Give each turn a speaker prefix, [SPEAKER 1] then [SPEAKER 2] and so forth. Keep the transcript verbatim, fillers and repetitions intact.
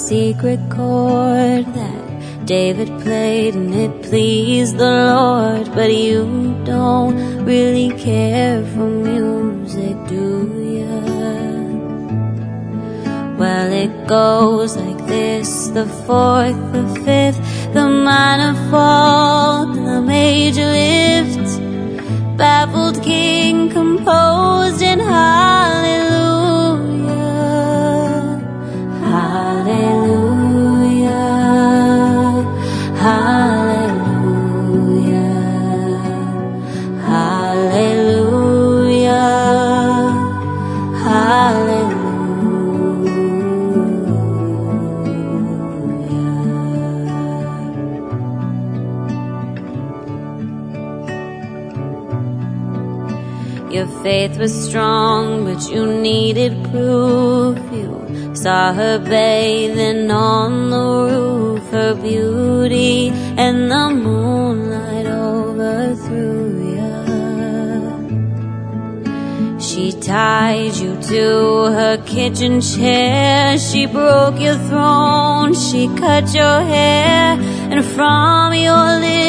[SPEAKER 1] secret chord that David played and it pleased the Lord. But you don't really care for music, do ya? Well, it goes like this: the fourth, the fifth, the minor fall, the major lift. Baffled king composed in hallelujah, hallelujah, hallelujah, hallelujah, hallelujah. Your faith was strong, but you needed proof. You saw her bathing on the roof, her beauty and the moonlight overthrew ya. She tied you to her kitchen chair, she broke your throne, she cut your hair, and from your lips